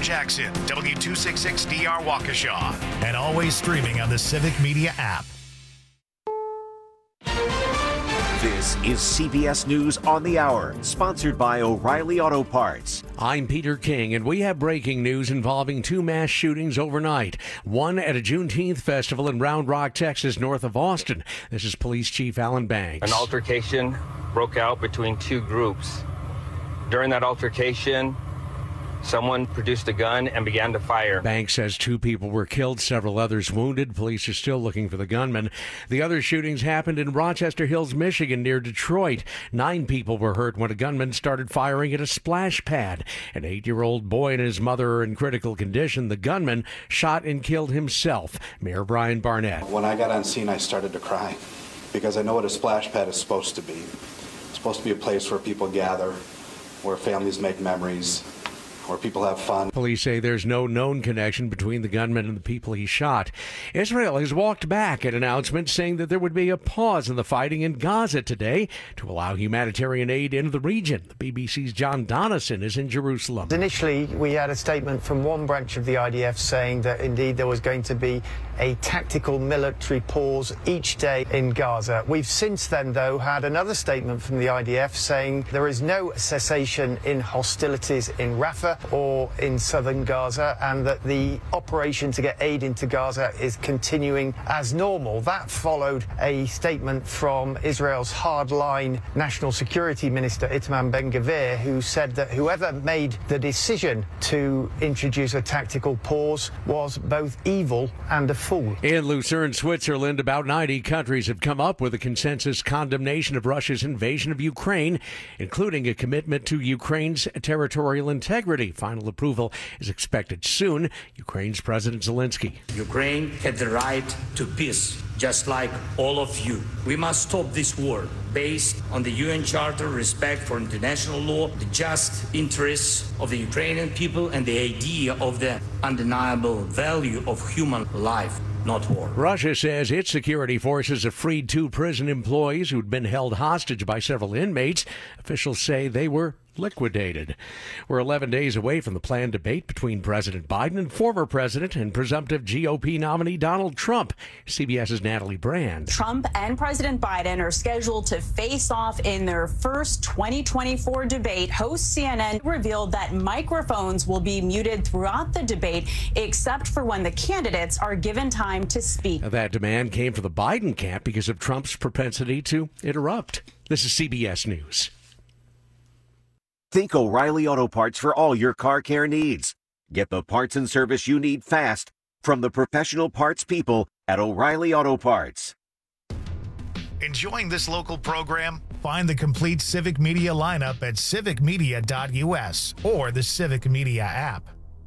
Jackson, W266DR Waukesha, and always streaming on the Civic Media app. This is CBS News on the Hour, sponsored by O'Reilly Auto Parts. I'm Peter King, and we have breaking news involving two mass shootings overnight. One at a Juneteenth festival in Round Rock, Texas, north of Austin. This is Police Chief Alan Banks. An altercation broke out between two groups. During that altercation, someone produced a gun and began to fire. Banks says two people were killed, several others wounded. Police are still looking for the gunman. The other shootings happened in Rochester Hills, Michigan, near Detroit. 9 people were hurt when a gunman started firing at a splash pad. An 8-year-old boy and his mother are in critical condition. The gunman shot and killed himself. Mayor Brian Barnett. When I got on scene, I started to cry because I know what a splash pad is supposed to be. It's supposed to be a place where people gather, where families make memories, where people have fun. Police say there's no known connection between the gunman and the people he shot. Israel has walked back an announcement saying that there would be a pause in the fighting in Gaza today to allow humanitarian aid into the region. The BBC's John Donison is in Jerusalem. Initially, we had a statement from one branch of the IDF saying that indeed there was going to be a tactical military pause each day in Gaza. We've since then, though, had another statement from the IDF saying there is no cessation in hostilities in Rafah or in southern Gaza, and that the operation to get aid into Gaza is continuing as normal. That followed a statement from Israel's hardline National Security Minister Itamar Ben-Gvir, who said that whoever made the decision to introduce a tactical pause was both evil and a fool. In Lucerne, Switzerland, about 90 countries have come up with a consensus condemnation of Russia's invasion of Ukraine, including a commitment to Ukraine's territorial integrity. Final approval is expected soon. Ukraine's President Zelensky. Ukraine had the right to peace, just like all of you. We must stop this war based on the UN Charter, respect for international law, the just interests of the Ukrainian people, and the idea of the undeniable value of human life, not war. Russia says its security forces have freed 2 prison employees who'd been held hostage by several inmates. Officials say they were liquidated. We're 11 days away from the planned debate between President Biden and former president and presumptive GOP nominee Donald Trump. CBS's Natalie Brand. Trump and President Biden are scheduled to face off in their first 2024 debate. Host CNN revealed that microphones will be muted throughout the debate, except for when the candidates are given time to speak. That demand came from the Biden camp because of Trump's propensity to interrupt. This is CBS News. Think O'Reilly Auto Parts for all your car care needs. Get the parts and service you need fast from the professional parts people at O'Reilly Auto Parts. Enjoying this local program? Find the complete Civic Media lineup at civicmedia.us or the Civic Media app.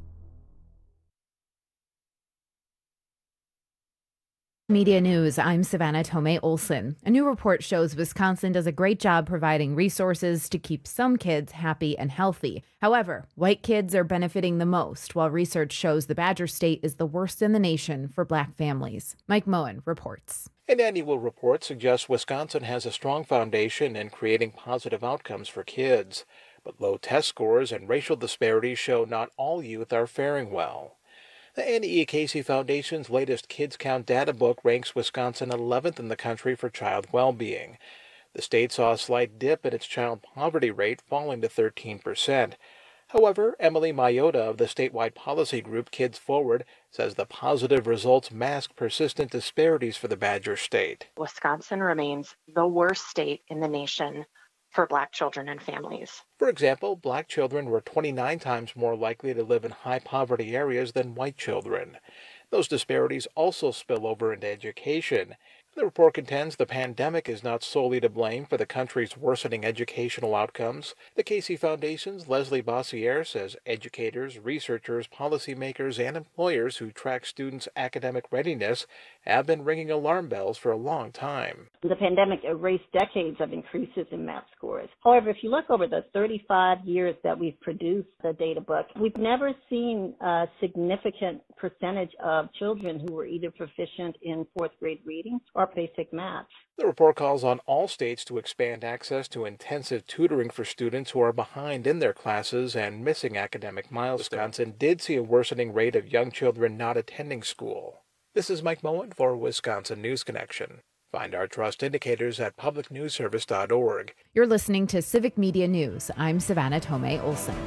Media News, I'm Savannah Tomei Olson. A new report shows Wisconsin does a great job providing resources to keep some kids happy and healthy. However, white kids are benefiting the most, while research shows the Badger State is the worst in the nation for black families. Mike Moen reports. An annual report suggests Wisconsin has a strong foundation in creating positive outcomes for kids, but low test scores and racial disparities show not all youth are faring well. The Annie E. Casey Foundation's latest Kids Count data book ranks Wisconsin 11th in the country for child well-being. The state saw a slight dip in its child poverty rate, falling to 13%. However, Emily Mayotta of the statewide policy group Kids Forward says the positive results mask persistent disparities for the Badger State. Wisconsin remains the worst state in the nation for black children and families. For example, black children were 29 times more likely to live in high-poverty areas than white children. Those disparities also spill over into education. The report contends the pandemic is not solely to blame for the country's worsening educational outcomes. The Casey Foundation's Leslie Bossiere says educators, researchers, policymakers, and employers who track students' academic readiness have been ringing alarm bells for a long time. The pandemic erased decades of increases in math scores. However, if you look over the 35 years that we've produced the data book, we've never seen a significant percentage of children who were either proficient in fourth grade reading or our basic math. The report calls on all states to expand access to intensive tutoring for students who are behind in their classes and missing academic milestones. Wisconsin did see a worsening rate of young children not attending school. This is Mike Moen for Wisconsin News Connection. Find our trust indicators at publicnewsservice.org. You're listening to Civic Media News. I'm Savannah Tomei Olson.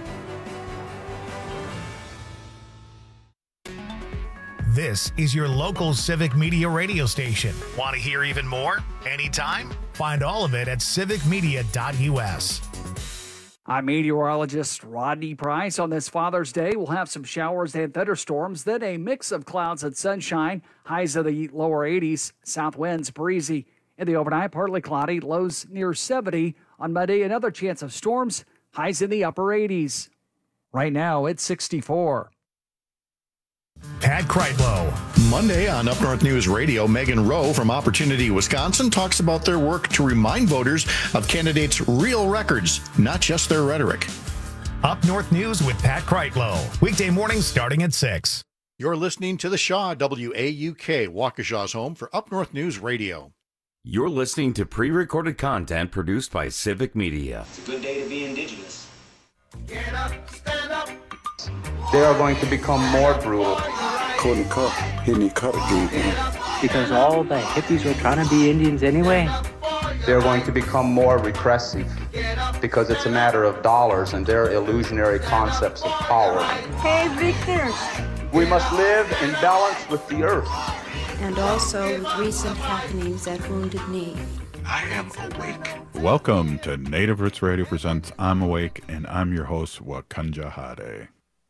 This is your local Civic Media radio station. Want to hear even more? Anytime? Find all of it at civicmedia.us. I'm meteorologist Rodney Price. On this Father's Day, we'll have some showers and thunderstorms, then a mix of clouds and sunshine. Highs of the lower 80s, south winds breezy. In the overnight, partly cloudy, lows near 70. On Monday, another chance of storms, highs in the upper 80s. Right now, it's 64. Pat Kreitlow. Monday on Up North News Radio, Megan Rowe from Opportunity Wisconsin talks about their work to remind voters of candidates' real records, not just their rhetoric. Up North News with Pat Kreitlow. Weekday mornings starting at 6. You're listening to the Shaw, WAUK, Waukesha's home for Up North News Radio. You're listening to pre-recorded content produced by Civic Media. It's a good day to be Indigenous. Get up, stand up. They are going to become more brutal. Couldn't cut, hitting cut again. Because all the hippies were trying to be Indians anyway. They're going to become more repressive because it's a matter of dollars and their illusionary concepts of power. Hey, Victor. We must live in balance with the earth. And also with recent happenings at Wounded Knee. I am awake. Welcome to Native Roots Radio presents I'm Awake, and I'm your host, Wakanja Hade.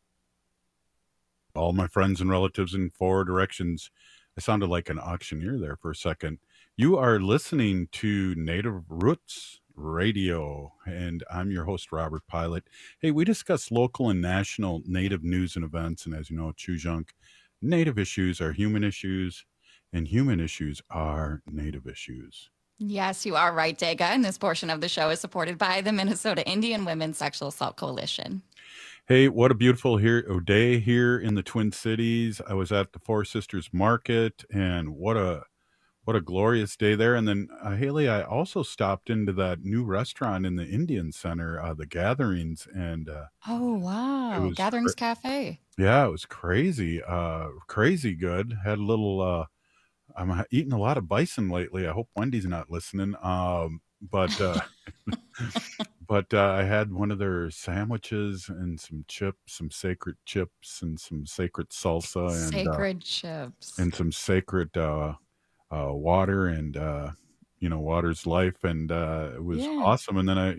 All my friends and relatives in 4 directions. I sounded like an auctioneer there for a second. You are listening to Native Roots Radio, and I'm your host, Robert Pilot. Hey, we discuss local and national Native news and events, and as you know, Chujunk, Native issues are human issues, and human issues are Native issues. Yes, you are right, Dega, and this portion of the show is supported by the Minnesota Indian Women's Sexual Assault Coalition. Hey, what a beautiful day here in the Twin Cities. I was at the Four Sisters Market, and what a glorious day there. And then, Haley, I also stopped into that new restaurant in the Indian Center, the Gatherings. And oh, wow. Gatherings Cafe. Yeah, it was crazy. Crazy good. Had a little, I'm eating a lot of bison lately. I hope Wendy's not listening. But I had one of their sandwiches and some chips, some sacred chips and some sacred salsa and sacred chips and some sacred water and water's life, and it was awesome. And then I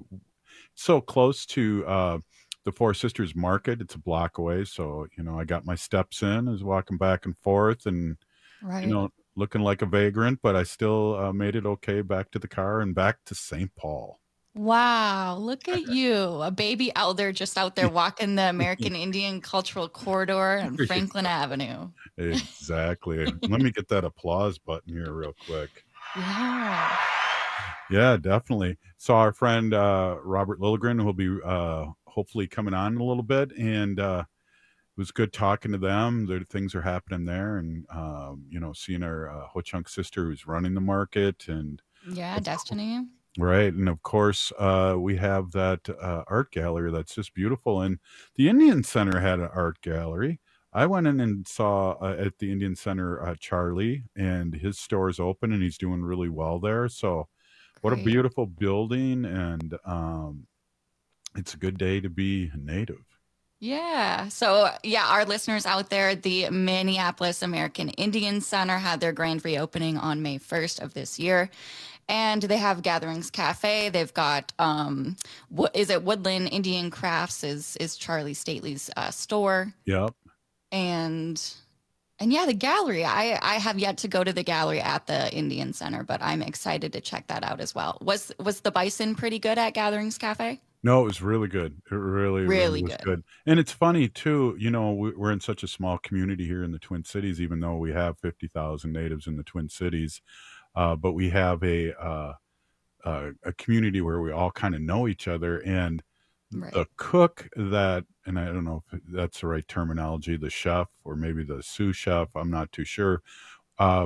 so close to the Four Sisters Market, it's a block away, so I got my steps in, I was walking back and forth and looking like a vagrant, but I still made it okay back to the car and back to St. Paul. Wow, look at you, a baby elder just out there walking the American Indian Cultural Corridor on Franklin Avenue. Exactly. Let me get that applause button here real quick. Yeah. Yeah, definitely. So our friend Robert Lilligren will be hopefully coming on in a little bit, and it was good talking to them. Things are happening there, and seeing our Ho-Chunk sister who's running the market, and Destiny. Right. And of course, we have that art gallery that's just beautiful. And the Indian Center had an art gallery. I went in and saw at the Indian Center Charlie, and his store's open and he's doing really well there. So what a beautiful building. And it's a good day to be Native. Yeah. So, our listeners out there, the Minneapolis American Indian Center had their grand reopening on May 1st of this year. And they have Gatherings Cafe. They've got, Woodland Indian Crafts is Charlie Stately's store. Yep. And the gallery. I have yet to go to the gallery at the Indian Center, but I'm excited to check that out as well. Was the bison pretty good at Gatherings Cafe? No, it was really good. It really was good. And it's funny too, we're in such a small community here in the Twin Cities, even though we have 50,000 natives in the Twin Cities. But we have a community where we all kind of know each other, and the cook that, and I don't know if that's the right terminology, the chef or maybe the sous chef, I'm not too sure,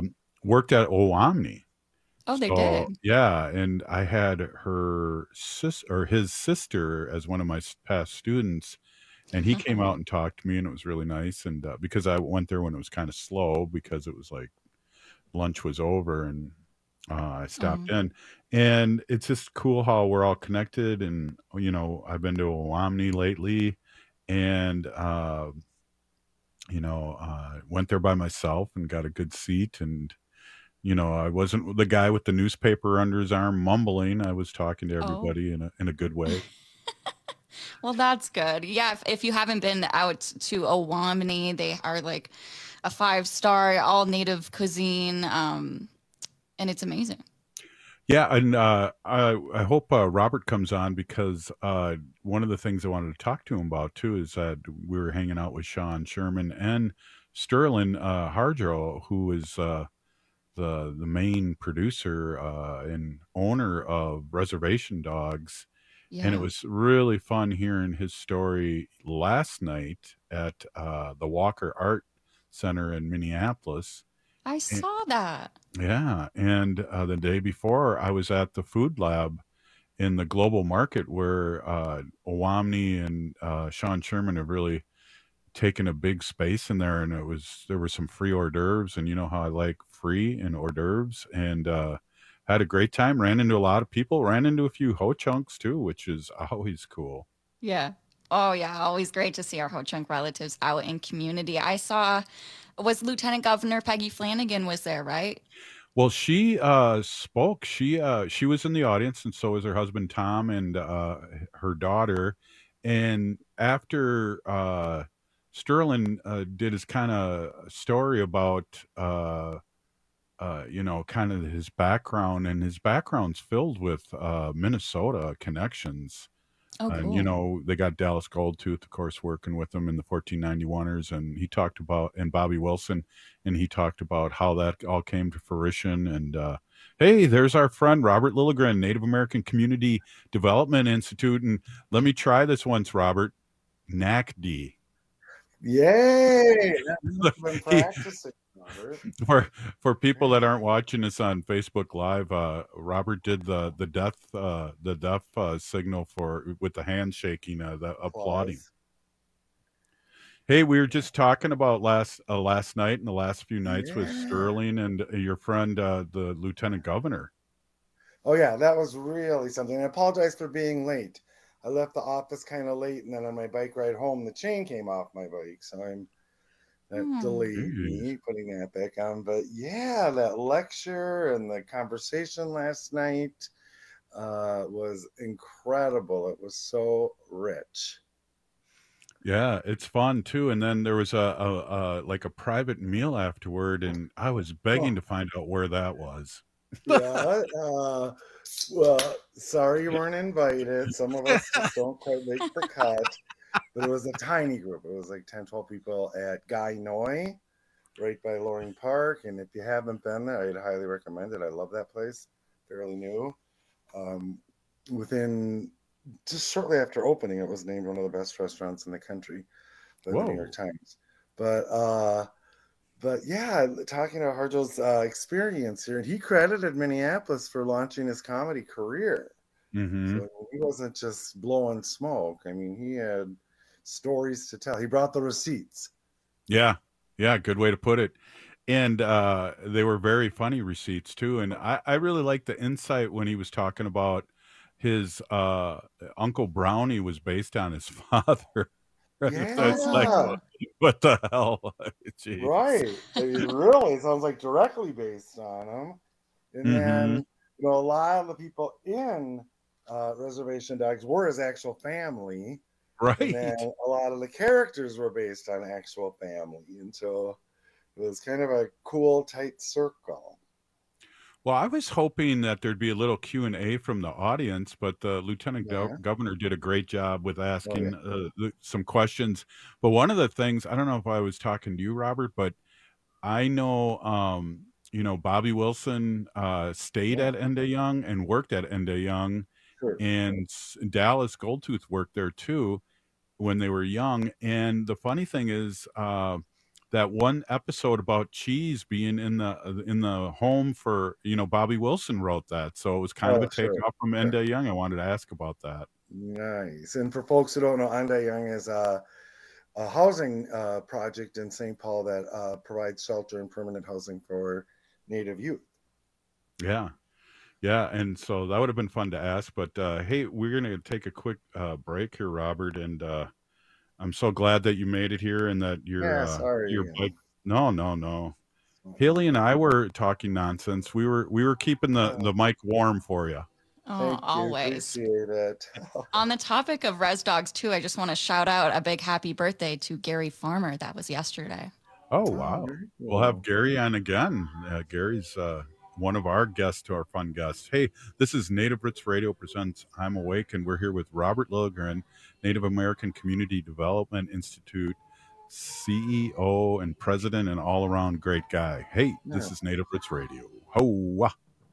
worked at Omni. Oh, they So, did. yeah, and I had his sister as one of my past students, and he came out and talked to me, and it was really nice. And because I went there when it was kind of slow, because it was like lunch was over, and I stopped in, and it's just cool how we're all connected. And I've been to Omni lately, and went there by myself and got a good seat. And I wasn't the guy with the newspaper under his arm mumbling. I was talking to everybody in a good way. Well, that's good. Yeah, if you haven't been out to Owamni, they are like a 5-star, all native cuisine, and it's amazing. Yeah, and I hope Robert comes on, because one of the things I wanted to talk to him about too is that we were hanging out with Sean Sherman and Sterling Harjo, who is the main producer and owner of Reservation Dogs. And it was really fun hearing his story last night at the Walker Art Center in Minneapolis. I saw that. Yeah, and the day before, I was at the Food Lab in the Global Market, where Owamni and Sean Sherman have really taken a big space in there, and there were some free hors d'oeuvres, and you know how I like free and hors d'oeuvres, and had a great time. Ran into a lot of people, ran into a few Ho-Chunks too, which is always cool. Yeah. Oh, yeah. Always great to see our Ho-Chunk relatives out in community. I saw, was Lieutenant Governor Peggy Flanagan was there, right? Well, she spoke. She was in the audience, and so was her husband Tom and her daughter. And after Sterling did his kind of story about kind of his background, and his background's filled with Minnesota connections. Oh, cool. And they got Dallas Goldtooth, of course, working with them in the 1491ers, and he talked about, and Bobby Wilson, and he talked about how that all came to fruition. And hey, there's our friend Robert Lilligren, Native American Community Development Institute, and let me try this once, Robert. NACD. Yay! I've been practicing. For people that aren't watching us on Facebook Live, Robert did the deaf signal with the hand shaking, the applauding. Hey, we were just talking about last night and the last few nights with Sterling and your friend, the Lieutenant Governor. Oh yeah, that was really something. I apologize for being late. I left the office kind of late, and then on my bike ride home, the chain came off my bike, so that delayed me putting that back on. But yeah, that lecture and the conversation last night was incredible. It was so rich. Yeah, it's fun too. And then there was a private meal afterward, and I was begging to find out where that was. Yeah. Well, sorry you weren't invited. Some of us just don't quite make the cut. But it was a tiny group. It was like 10, 12 people at Guy Noy, right by Loring Park. And if you haven't been there, I'd highly recommend it. I love that place. Fairly new. Within just shortly after opening, it was named one of the best restaurants in the country by the New York Times. But yeah, talking about Harjo's experience here, and he credited Minneapolis for launching his comedy career. Mm-hmm. So he wasn't just blowing smoke. I mean, he had stories to tell. He brought the receipts. Yeah, good way to put it. And they were very funny receipts too. And I really liked the insight when he was talking about his Uncle Brownie was based on his father. Yeah. It's like, what the hell? Jeez. Right. It really sounds like directly based on him. And then, a lot of the people in Reservation Dogs were his actual family. Right. And then a lot of the characters were based on actual family. And so it was kind of a cool, tight circle. Well, I was hoping that there'd be a little Q&A from the audience, but the Lieutenant Governor did a great job with asking some questions. But one of the things, I don't know if I was talking to you, Robert, but I know, Bobby Wilson stayed at Enda Young and worked at Enda Young. Sure. And Dallas Goldtooth worked there too when they were young. And the funny thing is, the that one episode about cheese being in the home for, Bobby Wilson wrote that. So it was kind of a takeoff from Enda Young. I wanted to ask about that. Nice. And for folks who don't know, Enda Young is a housing project in St. Paul that provides shelter and permanent housing for Native youth. Yeah. Yeah. And so that would have been fun to ask. But hey, we're going to take a quick break here, Robert. And I'm so glad that you made it here and that your bike. No. Haley and I were talking nonsense. We were keeping the mic warm for you. Oh, always. Appreciate it. On the topic of res dogs too, I just want to shout out a big happy birthday to Gary Farmer. That was yesterday. Oh, wow. We'll have Gary on again. Gary's one of our guests to our fun guests. Hey, this is Native Roots Radio presents I'm Awake, and we're here with Robert Lilligren, Native American Community Development Institute CEO and president and all-around great guy. Hey, This is Native Roots Radio. Ho!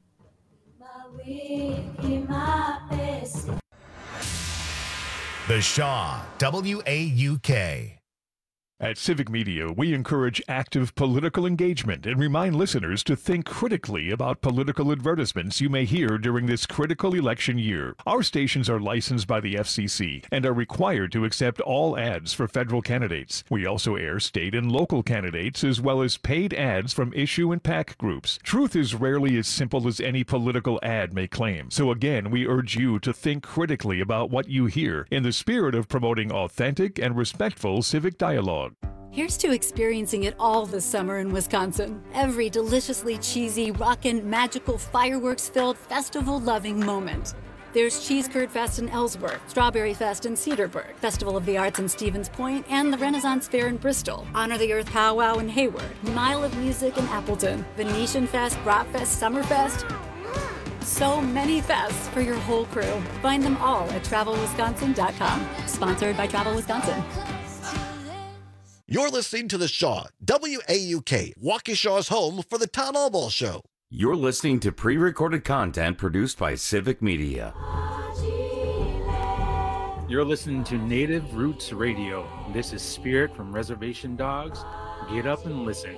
The Shaw, WAUK. At Civic Media, we encourage active political engagement and remind listeners to think critically about political advertisements you may hear during this critical election year. Our stations are licensed by the FCC and are required to accept all ads for federal candidates. We also air state and local candidates as well as paid ads from issue and PAC groups. Truth is rarely as simple as any political ad may claim. So again, we urge you to think critically about what you hear in the spirit of promoting authentic and respectful civic dialogue. Here's to experiencing it all this summer in Wisconsin. Every deliciously cheesy, rockin', magical, fireworks-filled, festival-loving moment. There's Cheese Curd Fest in Ellsworth, Strawberry Fest in Cedarburg, Festival of the Arts in Stevens Point, and the Renaissance Fair in Bristol, Honor the Earth Powwow in Hayward, Mile of Music in Appleton, Venetian Fest, Brat Fest, Summerfest. So many fests for your whole crew. Find them all at TravelWisconsin.com. Sponsored by Travel Wisconsin. You're listening to The Shaw, WAUK, Waukesha's home for the Town Hall Ball Show. You're listening to pre-recorded content produced by Civic Media. You're listening to Native Roots Radio. This is Spirit from Reservation Dogs. Get up and listen.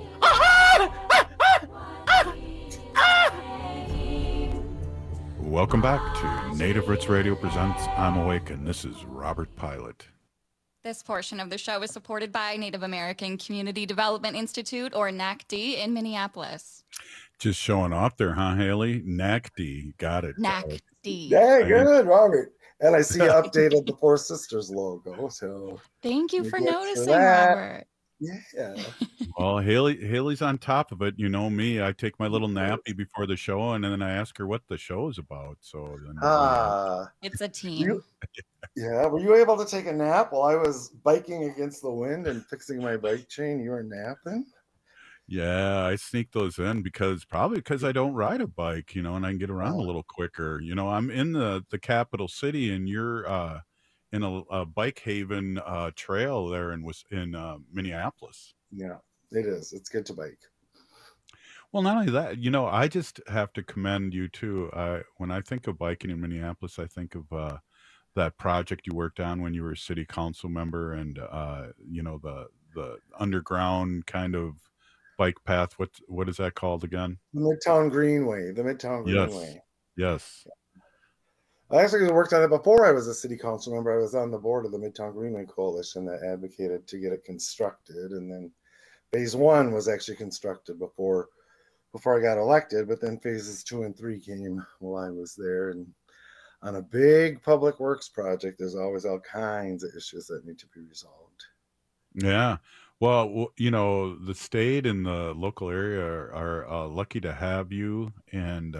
Welcome back to Native Roots Radio presents I'm Awake, and this is Robert Pilot. This portion of the show is supported by Native American Community Development Institute, or NACD, in Minneapolis. Just showing off there, huh, Haley? NACD, got it. NACD. Yeah, good, Robert. And I see you updated the Four Sisters logo. So thank you for noticing, Robert. Yeah. Well, Haley's on top of it. You know me. I take my little nappy before the show, and then I ask her what the show is about. So then, it's a team. Yeah, were you able to take a nap while I was biking against the wind and fixing my bike chain? You were napping? Yeah, I sneak those in because I don't ride a bike, and I can get around a little quicker. I'm in the capital city, and you're in a bike haven trail there in Minneapolis. Yeah, it is. It's good to bike. Well, not only that, I just have to commend you too. When I think of biking in Minneapolis, I think of that project you worked on when you were a city council member, and the underground kind of bike path. What is that called again? The Midtown Greenway. Yes. I actually worked on it before I was a city council member. I was on the board of the Midtown Greenway Coalition that advocated to get it constructed, and then phase 1 was actually constructed before I got elected. But then phases 2 and 3 came while I was there, and on a big public works project, there's always all kinds of issues that need to be resolved. Yeah. Well, the state and the local area are lucky to have you, and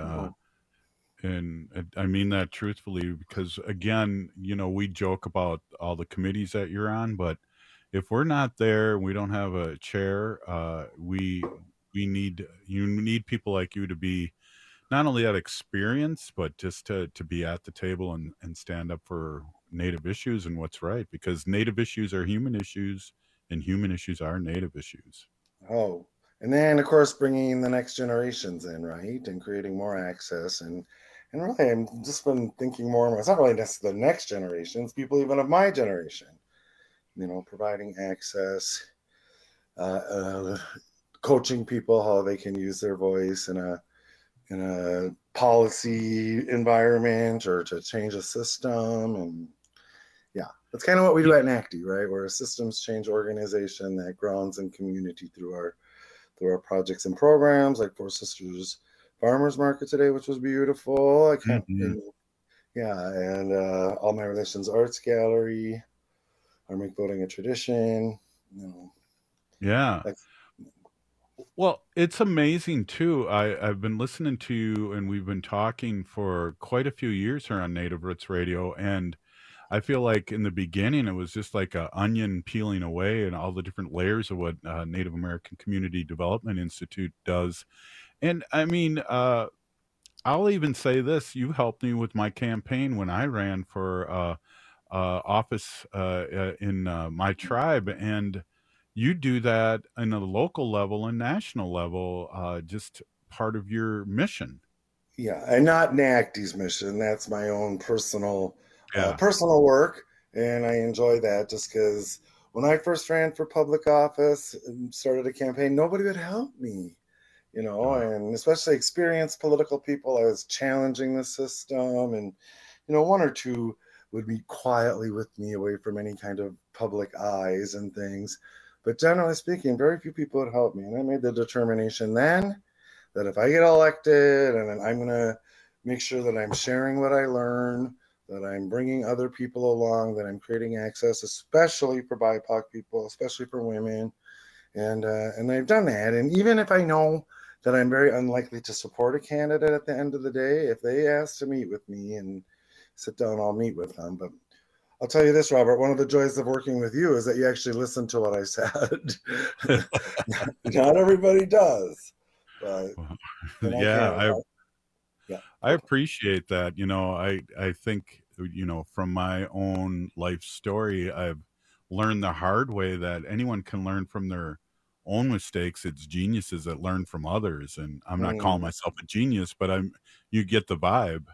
I mean that truthfully, because again, we joke about all the committees that you're on, but if we're not there, we don't have a chair. You need people like you to be not only that experience, but just to be at the table and stand up for Native issues and what's right, because Native issues are human issues, and human issues are Native issues. Oh, and then of course bringing the next generations in, right, and creating more access, and really I've just been thinking more and more. It's not really just the next generations, people even of my generation, providing access coaching people how they can use their voice in a policy environment or to change a system. And yeah, that's kind of what we do at NACD, right? We're a systems change organization that grounds in community through our projects and programs, like Four Sisters Farmers Market today, which was beautiful. And All My Relations Arts Gallery, our Make Voting a Tradition. Yeah. Well, it's amazing too. I've been listening to you, and we've been talking for quite a few years here on Native Roots Radio, and I feel like in the beginning it was just like an onion peeling away and all the different layers of what Native American Community Development Institute does. And I mean, I'll even say this: you helped me with my campaign when I ran for office in my tribe, and you do that in a local level and national level, just part of your mission. Yeah, and not NACD's mission. That's my own personal work, and I enjoy that just because when I first ran for public office and started a campaign, nobody would help me, and especially experienced political people. I was challenging the system, and one or two would meet quietly with me away from any kind of public eyes and things. But generally speaking, very few people would help me. And I made the determination then that if I get elected, and I'm going to make sure that I'm sharing what I learn, that I'm bringing other people along, that I'm creating access, especially for BIPOC people, especially for women. And I've done that. And even if I know that I'm very unlikely to support a candidate at the end of the day, if they ask to meet with me and sit down, I'll meet with them. But I'll tell you this, Robert, one of the joys of working with you is that you actually listen to what I said. Not everybody does. But I appreciate that. I think, from my own life story, I've learned the hard way that anyone can learn from their own mistakes. It's geniuses that learn from others. And I'm not calling myself a genius, but you get the vibe.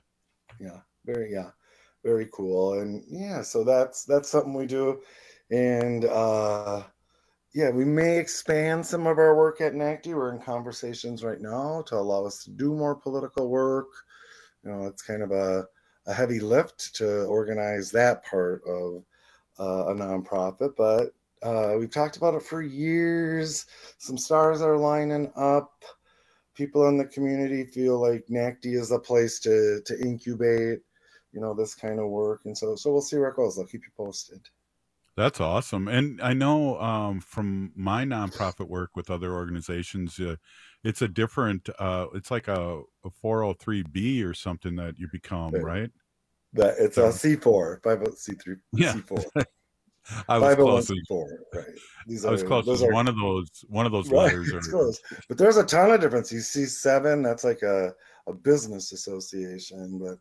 Very cool. And so that's something we do. And we may expand some of our work at NACD. We're in conversations right now to allow us to do more political work. It's kind of a heavy lift to organize that part of a nonprofit, but we've talked about it for years. Some stars are lining up. People in the community feel like NACD is a place to incubate this kind of work. And so we'll see where it goes. I'll keep you posted. That's awesome. And I know from my nonprofit work with other organizations, it's a different, it's like a 403B or something that you become, right? That it's a C4, 503C3, C4. I was close. Right. I was close. Those are one of those letters. It's close. But there's a ton of difference. You see 7, that's like a business association, but